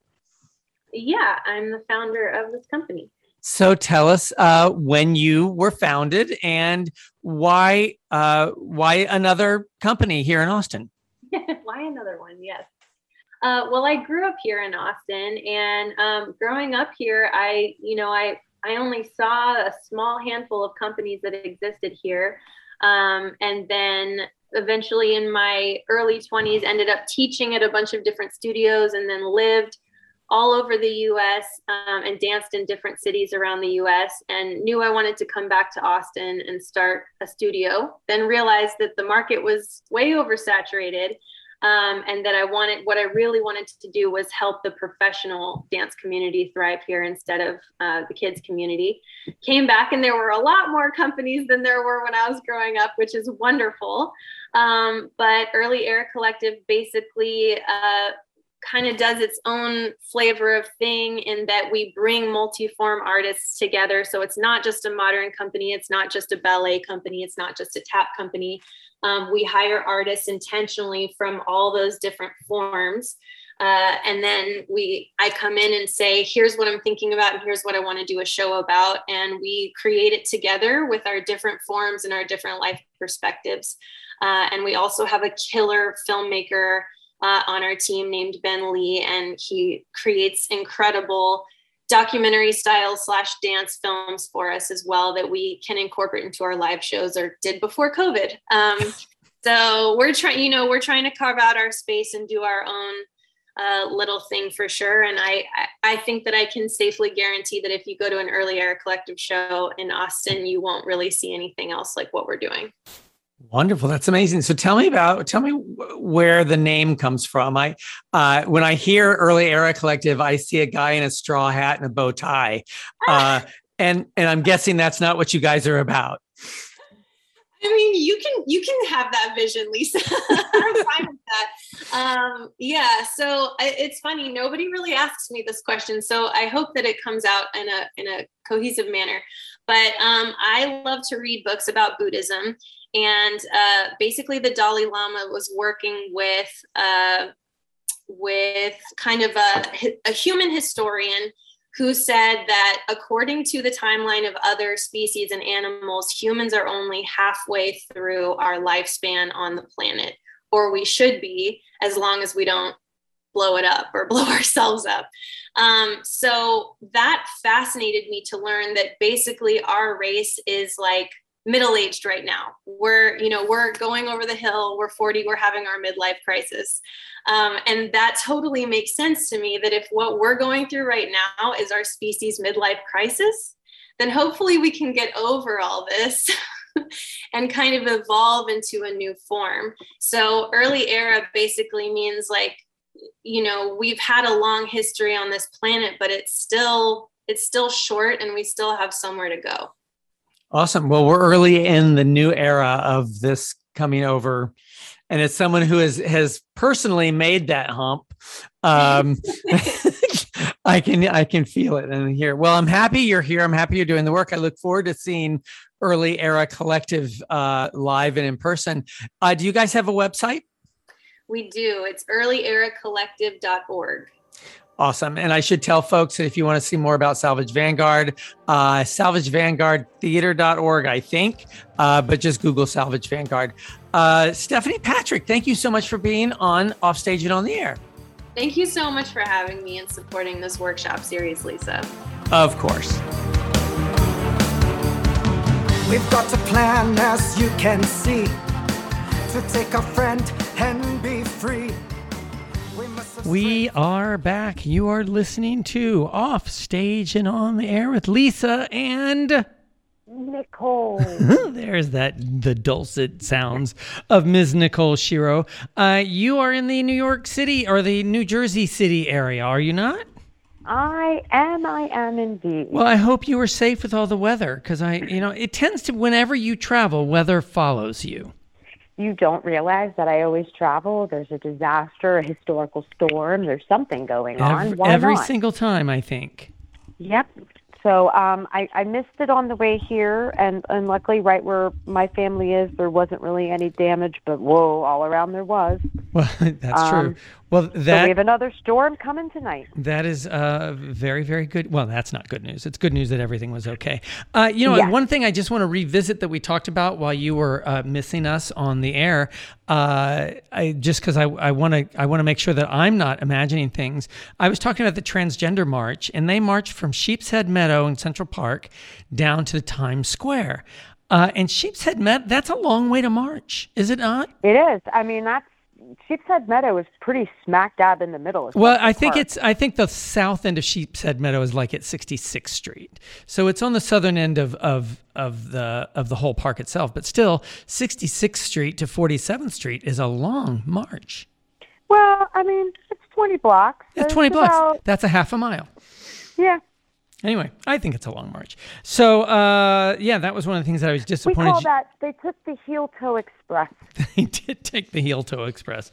Yeah, I'm the founder of this company. So tell us uh, when you were founded and why uh, why another company here in Austin? Why another one? Yes. Uh, well, I grew up here in Austin, and um, growing up here, I, you know, I I only saw a small handful of companies that existed here, um, and then eventually, in my early twenties, ended up teaching at a bunch of different studios, and then lived all over the U S um, and danced in different cities around the U S and knew I wanted to come back to Austin and start a studio. Then realized that the market was way oversaturated um, and that I wanted, what I really wanted to do was help the professional dance community thrive here instead of uh, the kids community. Came back and there were a lot more companies than there were when I was growing up, which is wonderful. Um, but Early Air Collective basically uh, kind of does its own flavor of thing in that we bring multi-form artists together. So it's not just a modern company. It's not just a ballet company. It's not just a tap company. Um, we hire artists intentionally from all those different forms. Uh, and then we, I come in and say, here's what I'm thinking about, and here's what I want to do a show about. And we create it together with our different forms and our different life perspectives. Uh, and we also have a killer filmmaker Uh, on our team named Ben Lee, and he creates incredible documentary style slash dance films for us as well that we can incorporate into our live shows, or did before COVID. Um, so we're trying, you know, we're trying to carve out our space and do our own uh, little thing for sure. And I, I think that I can safely guarantee that if you go to an Early Air Collective show in Austin, you won't really see anything else like what we're doing. Wonderful. That's amazing. So tell me about, tell me where the name comes from. I, uh, when I hear Early Era Collective, I see a guy in a straw hat and a bow tie. Uh, and, and I'm guessing that's not what you guys are about. I mean, you can, you can have that vision, Lisa. I'm fine with that. Um, yeah. So I, it's funny. Nobody really asks me this question. So I hope that it comes out in a, in a cohesive manner, but um, I love to read books about Buddhism. And uh, basically, the Dalai Lama was working with uh, with kind of a, a human historian who said that according to the timeline of other species and animals, humans are only halfway through our lifespan on the planet, or we should be, as long as we don't blow it up or blow ourselves up. Um, so that fascinated me to learn that basically our race is like middle-aged right now. We're, you know, we're going over the hill, we're forty, we're having our midlife crisis. Um, and that totally makes sense to me that if what we're going through right now is our species midlife crisis, then hopefully we can get over all this and kind of evolve into a new form. So early era basically means like, you know, we've had a long history on this planet, but it's still, it's still short and we still have somewhere to go. Awesome. Well, we're early in the new era of this coming over. And as someone who has, has personally made that hump, um, I can I can feel it and hear. Well, I'm happy you're here. I'm happy you're doing the work. I look forward to seeing Early Era Collective uh, live and in person. Uh, do you guys have a website? We do. It's early era collective dot org. Awesome. And I should tell folks that if you want to see more about Salvage Vanguard, uh, salvage vanguard theater dot org, I think, uh, but just Google Salvage Vanguard. Uh, Stephanie Patrick, thank you so much for being on Offstage and on the Air. Thank you so much for having me and supporting this workshop series, Lisa. Of course. We've got a plan, as you can see, to take a friend and be free. We, must we are back. You are listening to Off Stage and on the Air with Lisa and Nicole. There's that, the dulcet sounds of Miz Nicole Shiro. Uh, you are in the New York City or the New Jersey City area, are you not? I am, I am indeed. Well, I hope you were safe with all the weather, because I, you know, it tends to, whenever you travel, weather follows you. You don't realize that I always travel. There's a disaster, a historical storm. There's something going on. Every, Why every not? single time, I think. Yep. So um, I, I missed it on the way here, and, and luckily right where my family is, there wasn't really any damage, but whoa, all around there was. Well, that's Um, true. Well, So we that have another storm coming tonight. that is uh, very, very good. Well, that's not good news. It's good news that everything was okay. Uh, you know, Yeah. one thing I just want to revisit that we talked about while you were uh, missing us on the air, uh, I, just because I, I want to I want to make sure that I'm not imagining things. I was talking about the Transgender March, and they marched from Sheepshead Meadow in Central Park down to Times Square. Uh, and Sheepshead Meadow, that's a long way to march, is it not? It is. I mean, that's Sheepshead Meadow is pretty smack dab in the middle. of Well, Central I think Park. it's. I think the south end of Sheepshead Meadow is like at sixty-sixth Street, so it's on the southern end of of of the of the whole park itself. But still, sixty-sixth Street to forty-seventh Street is a long march. Well, I mean, it's twenty blocks. It's twenty blocks. about- That's a half a mile. Yeah. Anyway, I think it's a long march. So, uh, yeah, that was one of the things that I was We disappointed. call that, they took the heel toe express. They did take the heel toe express.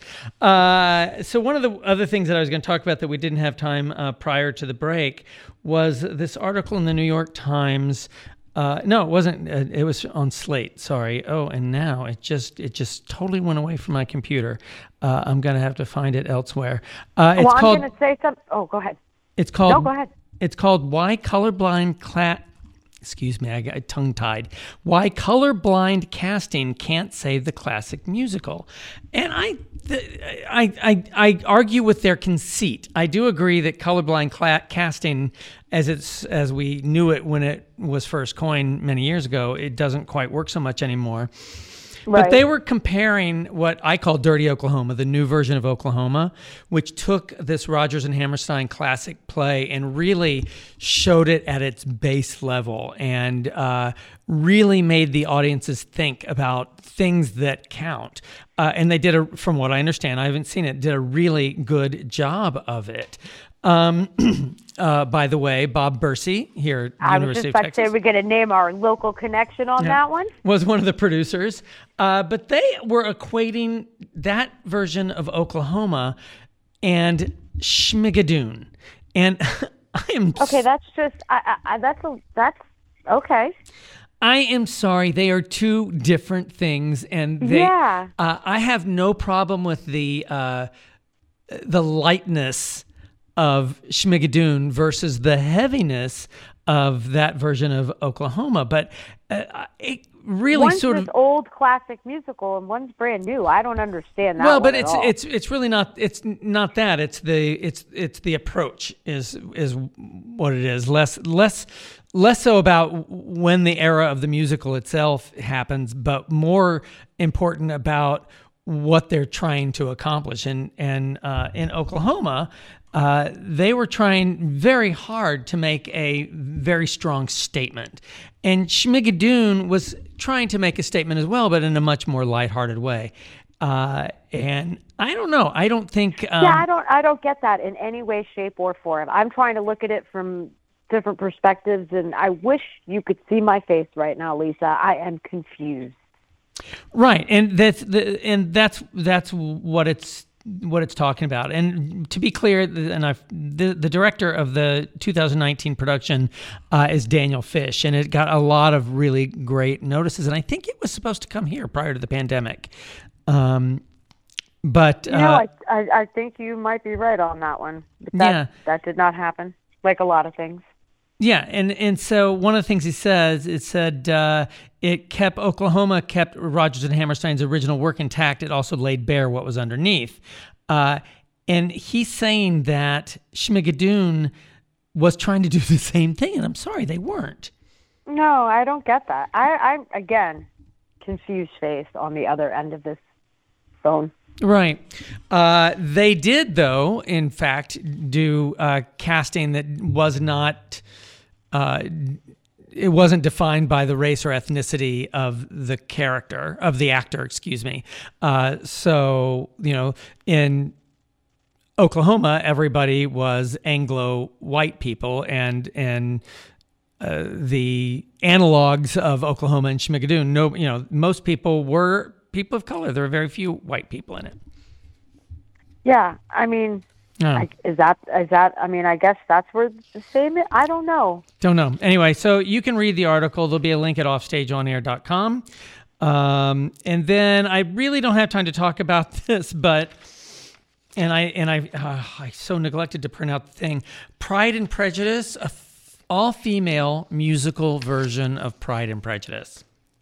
Uh, so one of the other things that I was going to talk about that we didn't have time uh, prior to the break was this article in the New York Times. Uh, no, it wasn't. Uh, it was on Slate. Sorry. Oh, and now it just it just totally went away from my computer. Uh, I'm going to have to find it elsewhere. Uh, it's well, called. I'm going to say something. Oh, go ahead. It's called. No, go ahead. It's called Why Colorblind Cla- Excuse me, I got tongue-tied. Why Colorblind Casting Can't Save the Classic Musical. And I, th- I, I, I argue with their conceit. I do agree that colorblind cla- casting, as it's as we knew it when it was first coined many years ago, it doesn't quite work so much anymore. Right. But they were comparing what I call Dirty Oklahoma, the new version of Oklahoma, which took this Rodgers and Hammerstein classic play and really showed it at its base level and uh, really made the audiences think about things that count. Uh, and they did, a, from what I understand, I haven't seen it, did a really good job of it. Um, uh, by the way, Bob Bursey here at the I was University just of about to Texas say we're going to name our local connection on Yeah. that one. was one of the producers. Uh, but they were equating that version of Oklahoma and Schmigadoon. And I am Okay, that's just I, I, I that's a that's okay. I am sorry. They are two different things, and they. Yeah. Uh, I have no problem with the uh, the lightness of Schmigadoon versus the heaviness of that version of Oklahoma. But uh, it really One's sort this of old classic musical and one's brand new. I don't understand that. well, but one it's at all. it's it's really not it's not that it's the it's it's the approach is is what it is less less less so about when the era of the musical itself happens, but more important about what they're trying to accomplish. And and uh, in Oklahoma, uh, they were trying very hard to make a very strong statement, and Schmigadoon was trying to make a statement as well, but in a much more lighthearted way. Uh, and I don't know. I don't think. Um, yeah, I don't. I don't get that in any way, shape, or form. I'm trying to look at it from different perspectives, and I wish you could see my face right now, Lisa. I am confused. Right, and that's the and that's that's what it's what it's talking about. And to be clear, and I've, the the director of the two thousand nineteen production uh, is Daniel Fish, and it got a lot of really great notices. And I think it was supposed to come here prior to the pandemic, um, but You know, uh, I, I I think you might be right on that one. But that, Yeah. that did not happen, like a lot of things. yeah, and and so one of the things he says, it said uh, it kept Oklahoma kept Rodgers and Hammerstein's original work intact. It also laid bare what was underneath, uh, and he's saying that Schmigadoon was trying to do the same thing, and I'm sorry, they weren't. No, I don't get that. I, I'm, again, confused face on the other end of this phone. Right. Uh, they did, though, in fact, do uh, casting that was not, uh, it wasn't defined by the race or ethnicity of the character, of the actor, excuse me. Uh, so, you know, in Oklahoma, everybody was Anglo white people, and, and, uh, the analogs of Oklahoma and Schmigadoon, no, you know, most people were people of color. There are very few white people in it. Yeah, I mean, Oh, I, is that is that? I mean, I guess that's where the same. I don't know. don't know. Anyway, so you can read the article. There'll be a link at offstage on air dot com. Um, and then I really don't have time to talk about this, but and I and I uh, I so neglected to print out the thing. Pride and Prejudice, a f- all-female musical version of Pride and Prejudice.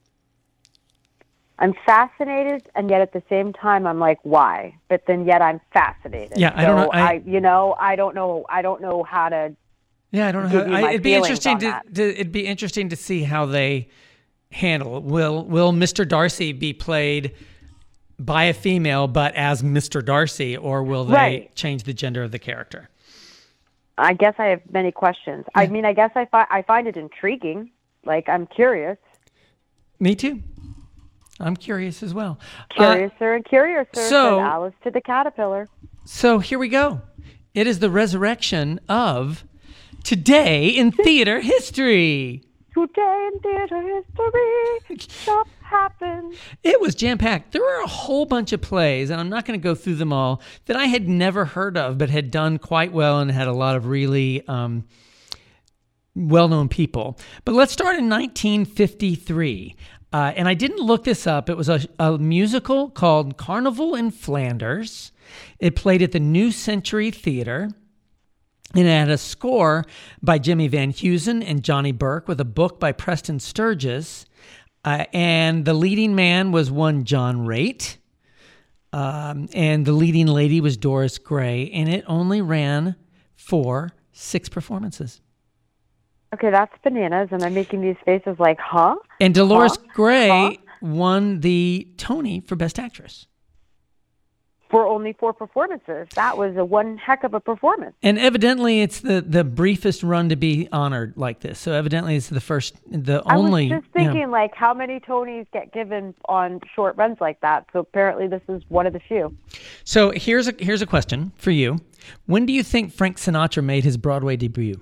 I'm fascinated, and yet at the same time, I'm like, why? But then yet I'm fascinated. Yeah, I don't know- So I- I, you know, I don't know. I don't know how to. Yeah, I don't know. Give How, you I, my it'd be feelings interesting on to, that. to it'd be interesting to see how they handle it. Will Will Mister Darcy be played by a female, but as Mister Darcy, or will they Right. change the gender of the character? I guess I have many questions. I mean, I guess I find I find it intriguing. Like, I'm curious, Me too. I'm curious as well. Uh, curiouser and curiouser. so- said Alice to the caterpillar. so here we go. It is the resurrection of Today in Theater History. Today in theater history, stuff happened. It was jam-packed. There were a whole bunch of plays, and I'm not going to go through them all, that I had never heard of, but had done quite well and had a lot of really um, well-known people. But let's start in nineteen fifty-three. Uh, and I didn't look this up. It was a, a musical called Carnival in Flanders. It played at the New Century Theater. And it had a score by Jimmy Van Heusen and Johnny Burke with a book by Preston Sturges. Uh, and the leading man was one John Raitt. Um, and the leading lady was Doris Gray. And it only ran for six performances. Okay, that's bananas. And I'm making these faces like, huh? And Dolores Huh? Gray Huh? won the Tony for Best Actress. For only four performances. That was a one heck of a performance. And evidently, it's the, the briefest run to be honored like this. So evidently, it's the first, the only. I was just you know- thinking, like, how many Tonys get given on short runs like that? So apparently this is one of the few. So here's a here's a question for you. When do you think Frank Sinatra made his Broadway debut?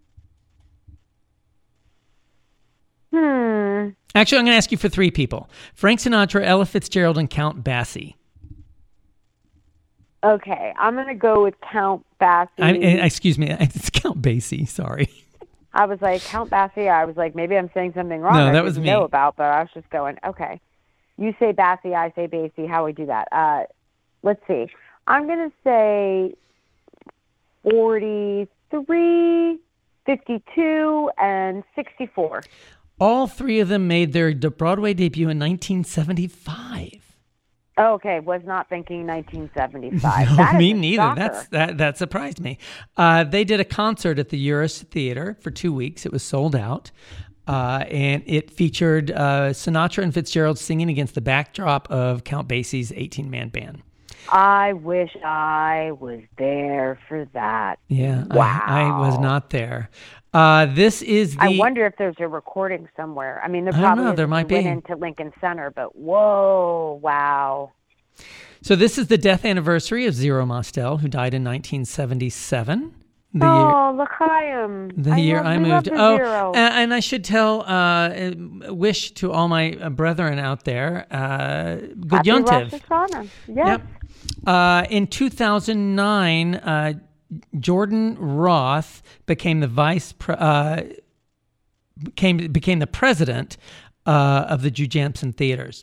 Hmm. Actually, I'm going to ask you for three people: Frank Sinatra, Ella Fitzgerald, and Count Basie. Okay, I'm going to go with Count Basie. I, I- excuse me, it's Count Basie. Sorry. I was like, Count Basie. I was like, maybe I'm saying something wrong. No, I that was didn't me. know about, but I was just going, okay. You say Basie, I say Basie. How we do that? Uh, let's see. I'm going to say forty-three, fifty-two, and sixty-four. All three of them made their de- Broadway debut in nineteen seventy-five. Okay, was not thinking nineteen seventy-five. No, That is me a neither. shocker. That's that. That surprised me. Uh, they did a concert at the Eurus Theater for two weeks. It was sold out, uh, and it featured uh, Sinatra and Fitzgerald singing against the backdrop of Count Basie's eighteen-man band. I wish I was there for that. Yeah, Wow. I, I was not there. Uh, this is the. I wonder if there's a recording somewhere. I mean, there I don't probably know, is there if might you went be. into Lincoln Center, but whoa, wow. So this is the death anniversary of Zero Mostel, who died in nineteen seventy-seven. The year, Oh, L'chaim. the I year love, I we love moved. the Oh, Zero. and, and I should tell, uh, wish to all my uh, brethren out there, uh, good Happy Yontiv. Rosh Hashanah. Yes. Yep. Uh, in two thousand nine, uh, Jordan Roth became the vice pre- uh, became became the president uh, of the Jujamson Theaters.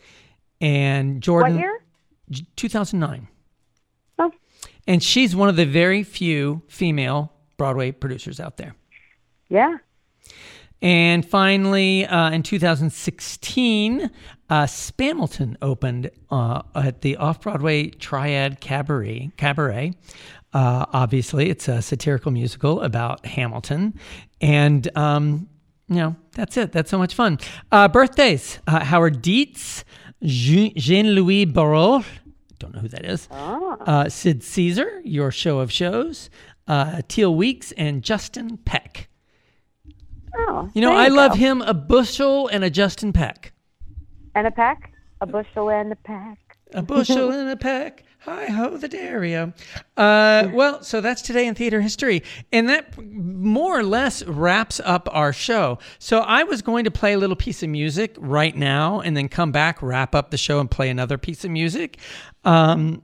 And Jordan, What year? two thousand nine. Oh, And she's one of the very few female Broadway producers out there. yeah. And finally, uh, in two thousand sixteen, uh, Spamilton opened uh, at the Off-Broadway Triad Cabaret. Cabaret. Uh, obviously, it's a satirical musical about Hamilton. And, um, you know, that's it. That's so much fun. Uh, birthdays. Uh, Howard Dietz, Jean- Jean-Louis Barrault. Don't know who that is. Oh. Uh, Sid Caesar, Your Show of Shows. Uh, Teal Weeks and Justin Peck. Oh, You know, there I love go. him a bushel and a Justin Peck. And a peck? A bushel and a peck. A bushel and a peck. Hi ho, the Dario. Uh, well, so that's today in theater history. And that more or less wraps up our show. So I was going to play a little piece of music right now and then come back, wrap up the show, and play another piece of music. Um,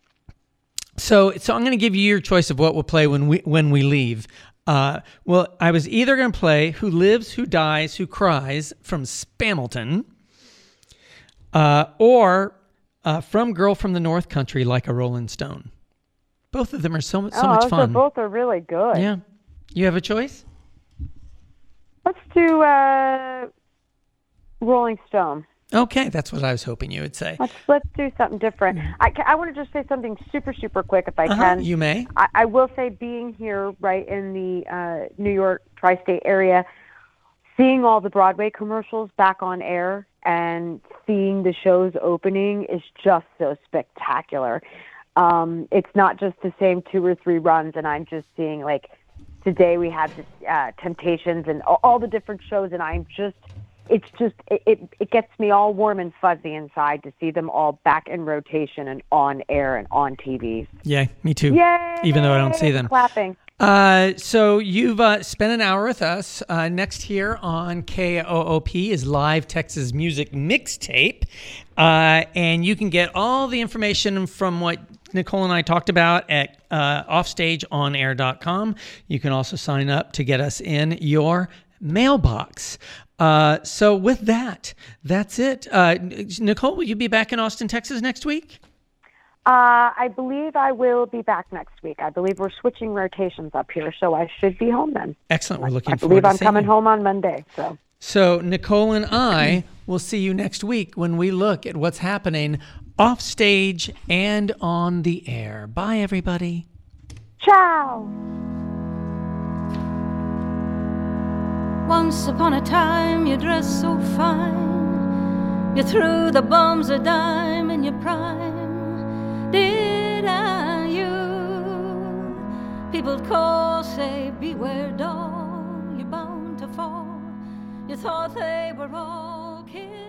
so, so I'm going to give you your choice of what we'll play when we when we leave. Uh, well, I was either going to play Who Lives, Who Dies, Who Cries from Spamilton, uh, or uh, From Girl from the North Country, Like a Rolling Stone. Both of them are so, so oh, much those fun. Are, both are really good. Yeah. You have a choice? Let's do uh, Rolling Stone. Okay, that's what I was hoping you would say. Let's let's do something different. I, ca- I want to just say something super super quick if I Uh-huh, can. you may. I, I will say, being here right in the uh, New York tri-state area, seeing all the Broadway commercials back on air and seeing the shows opening is just so spectacular. Um, it's not just the same two or three runs, and I'm just seeing, like, today we had this, uh, Temptations and all, all the different shows, and I'm just, it's just, it, it, it gets me all warm and fuzzy inside to see them all back in rotation and on air and on T V. Yeah, me too. Yay! Even though I don't see them. Clapping. Uh, so you've uh, spent an hour with us. Uh, next here on K O O P is Live Texas Music Mixtape. Uh, and you can get all the information from what Nicole and I talked about at uh, offstage on air dot com. You can also sign up to get us in your mailbox. Uh, so with that, that's it. Uh, Nicole, will you be back in Austin, Texas next week? Uh, I believe I will be back next week. I believe we're switching rotations up here, so I should be home then. Excellent. We're looking I forward believe to I'm seeing coming you. home on Monday. So So Nicole and I will see you next week when we look at what's happening off stage and on the air. Bye, everybody. ciao. Once upon a time you dressed so fine, you threw the bombs a dime in your prime. Did I you? People'd call, say, beware doll, you're bound to fall. You thought they were all kids.